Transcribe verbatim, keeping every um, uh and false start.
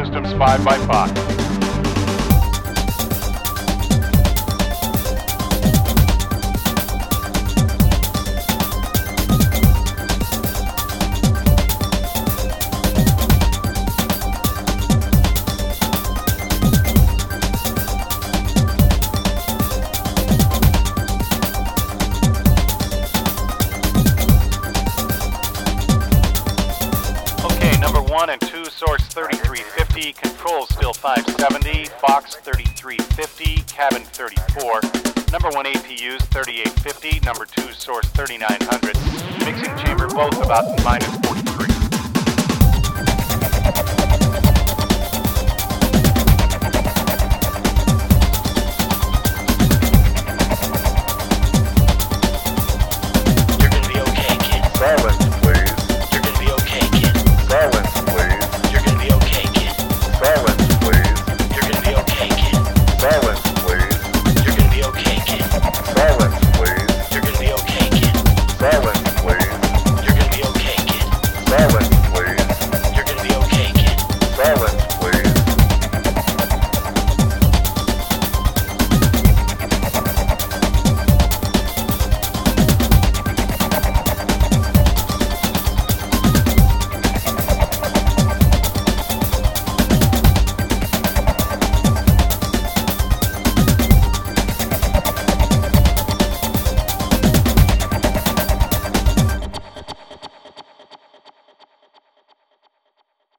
Systems five by Fox. one and two, source thirty-three fifty, control still five seventy, Fox thirty-three fifty, cabin thirty-four, number one A P Us thirty-eight fifty, number two, source thirty-nine hundred, mixing chamber both about minus forty.